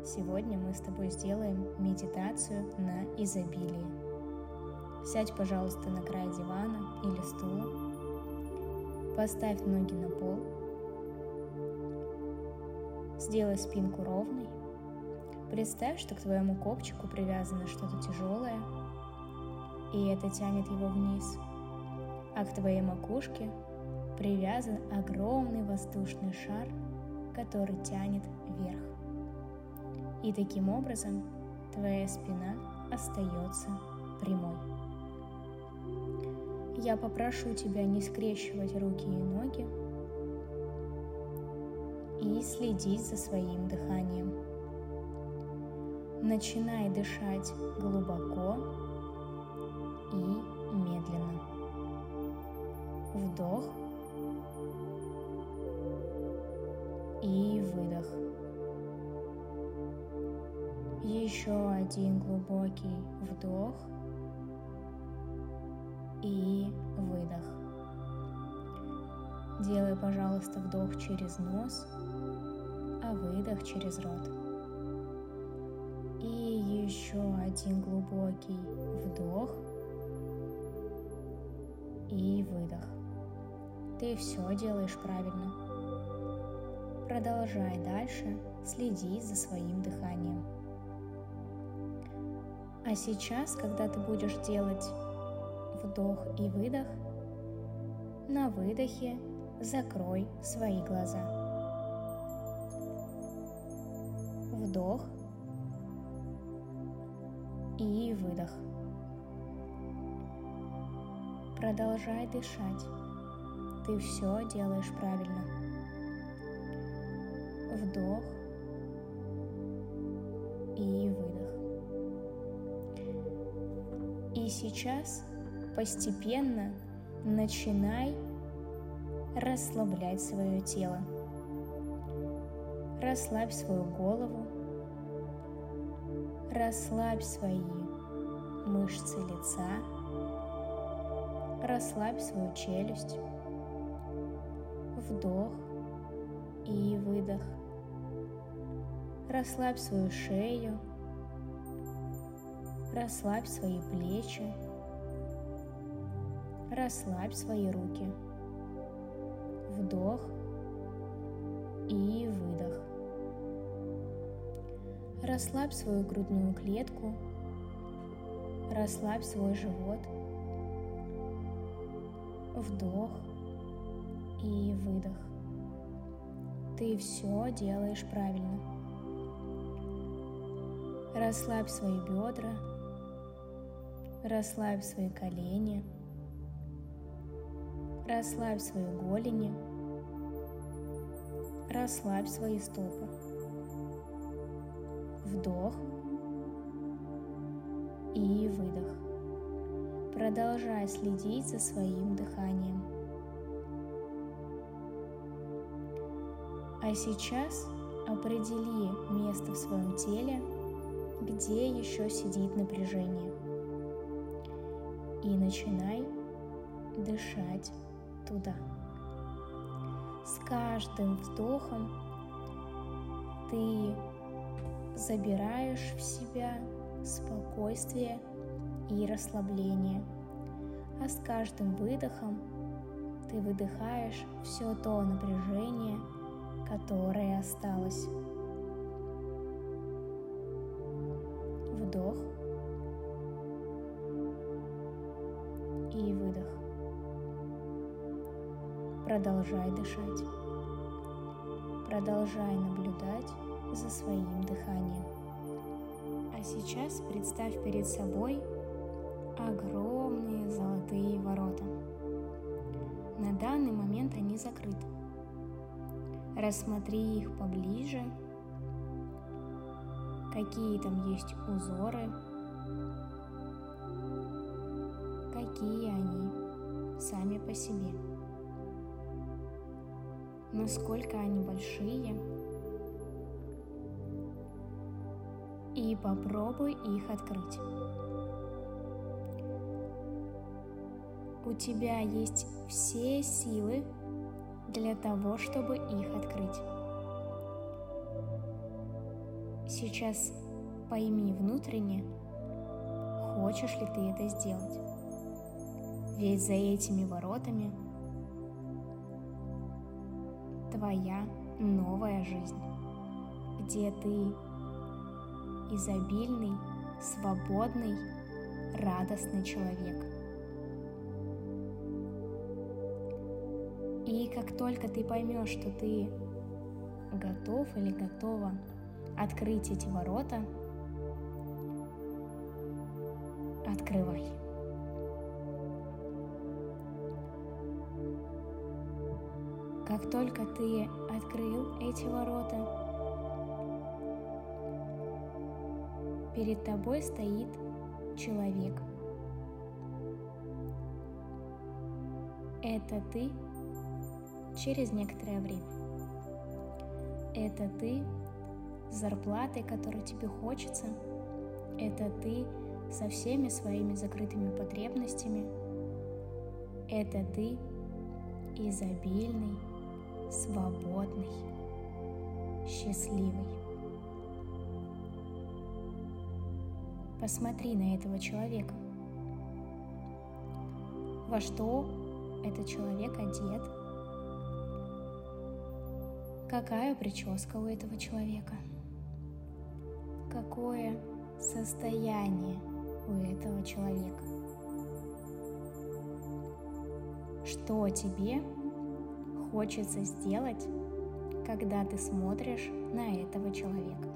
Сегодня мы с тобой сделаем медитацию на изобилие. Сядь, пожалуйста, на край дивана или стула. Поставь ноги на пол. Сделай спинку ровной. Представь, что к твоему копчику привязано что-то тяжелое, и это тянет его вниз. А к твоей макушке привязан огромный воздушный шар, который тянет вверх. И таким образом твоя спина остается прямой. Я попрошу тебя не скрещивать руки и ноги и следить за своим дыханием. Начинай дышать глубоко и медленно. Вдох и выдох. Еще один глубокий вдох и выдох. Делай, пожалуйста, вдох через нос, а выдох через рот. И еще один глубокий вдох и выдох. Ты все делаешь правильно. Продолжай дальше следить за своим дыханием. А сейчас, когда ты будешь делать вдох и выдох, на выдохе закрой свои глаза. Вдох и выдох. Продолжай дышать. Ты все делаешь правильно. Вдох и выдох. И сейчас постепенно начинай расслаблять свое тело. Расслабь свою голову, расслабь свои мышцы лица, расслабь свою челюсть. Вдох и выдох. Расслабь свою шею, расслабь свои плечи, расслабь свои руки. Вдох и выдох. Расслабь свою грудную клетку, расслабь свой живот. Вдох и выдох. Ты все делаешь правильно. Расслабь свои бедра, расслабь свои колени, расслабь свои голени, расслабь свои стопы. Вдох и выдох. Продолжай следить за своим дыханием. А сейчас определи место в своем теле, где еще сидит напряжение. И начинай дышать туда. С каждым вдохом ты забираешь в себя спокойствие и расслабление, а с каждым выдохом ты выдыхаешь все то напряжение, которое осталось. Вдох и выдох. Продолжай дышать. Продолжай наблюдать за своим дыханием. А сейчас представь перед собой огромные золотые ворота. На данный момент они закрыты. Рассмотри их поближе. Какие там есть узоры, какие они сами по себе, насколько они большие, и попробуй их открыть. У тебя есть все силы для того, чтобы их открыть. Сейчас пойми внутренне, хочешь ли ты это сделать. Ведь за этими воротами твоя новая жизнь, где ты изобильный, свободный, радостный человек. И как только ты поймешь, что ты готов или готова открыть эти ворота, открывай. Как только ты открыл эти ворота, перед тобой стоит человек. Это ты через некоторое время. Это ты с зарплатой, которую тебе хочется. Это ты со всеми своими закрытыми потребностями. Это ты изобильный, свободный, счастливый. Посмотри на этого человека. Во что этот человек одет? Какая прическа у этого человека? Какое состояние у этого человека? Что тебе хочется сделать, когда ты смотришь на этого человека?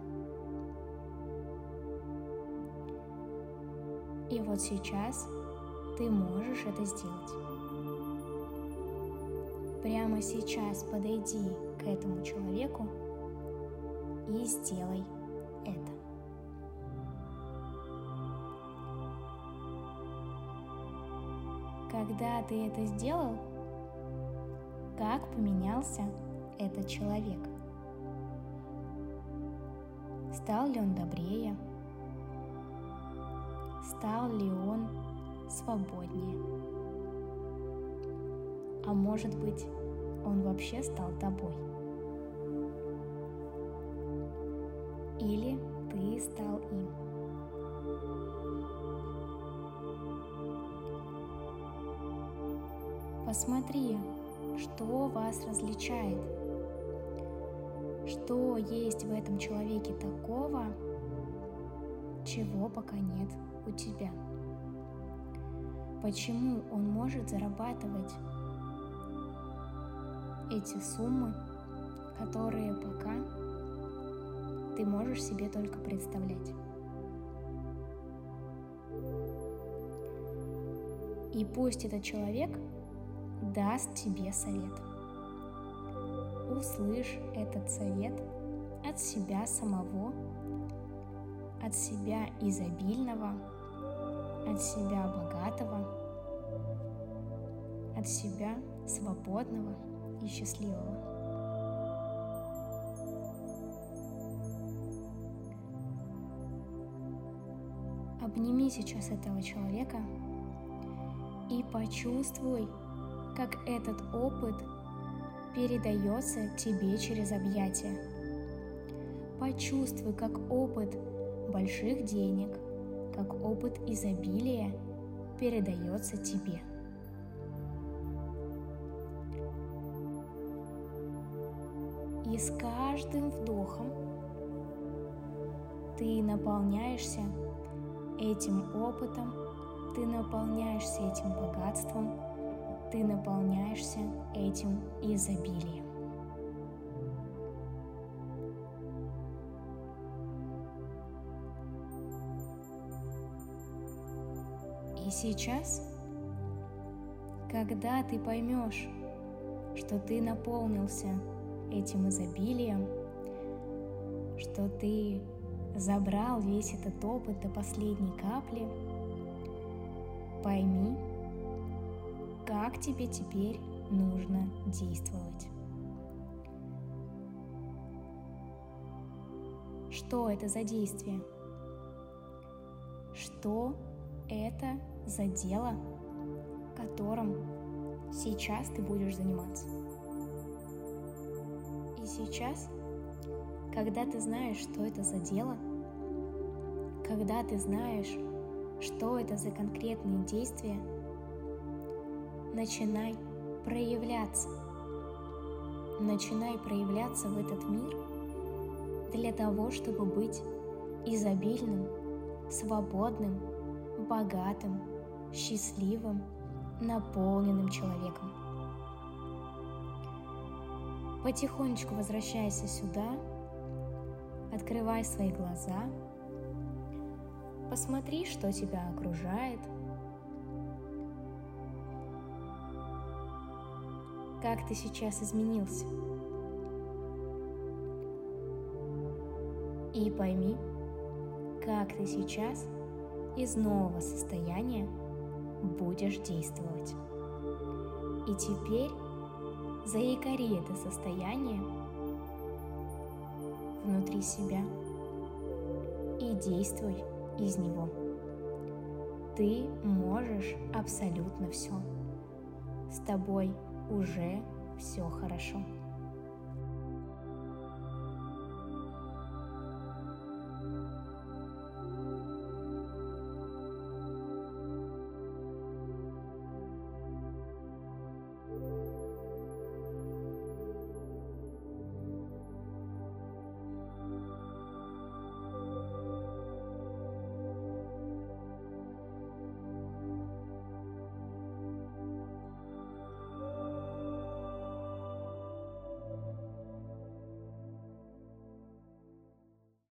И вот сейчас ты можешь это сделать. Прямо сейчас подойди к этому человеку и сделай это. Когда ты это сделал, как поменялся этот человек? Стал ли он добрее? Стал ли он свободнее? А может быть, он вообще стал тобой? Или ты стал им? Посмотри, что вас различает, что есть в этом человеке такого, чего пока нет у тебя. Почему он может зарабатывать эти суммы, которые пока ты можешь себе только представлять. И пусть этот человек даст тебе совет. Услышь этот совет от себя самого, от себя изобильного, от себя богатого, от себя свободного и счастливого. Обними сейчас этого человека и почувствуй, как этот опыт передается тебе через объятия. Почувствуй, как опыт больших денег, как опыт изобилия передается тебе. И с каждым вдохом ты наполняешься этим опытом, ты наполняешься этим богатством, ты наполняешься этим изобилием. И сейчас, когда ты поймешь, что ты наполнился этим изобилием, что ты забрал весь этот опыт до последней капли, пойми, как тебе теперь нужно действовать. Что это за действие? Что это за дело, которым сейчас ты будешь заниматься? И сейчас, когда ты знаешь, что это за дело, когда ты знаешь, что это за конкретные действия, начинай проявляться. Начинай проявляться в этот мир для того, чтобы быть изобильным, свободным, богатым, счастливым, наполненным человеком. Потихонечку возвращайся сюда, открывай свои глаза, посмотри, что тебя окружает, как ты сейчас изменился. И пойми, как ты сейчас из нового состояния будешь действовать. И теперь заикари это состояние внутри себя и действуй из него. Ты можешь абсолютно все. С тобой уже все хорошо.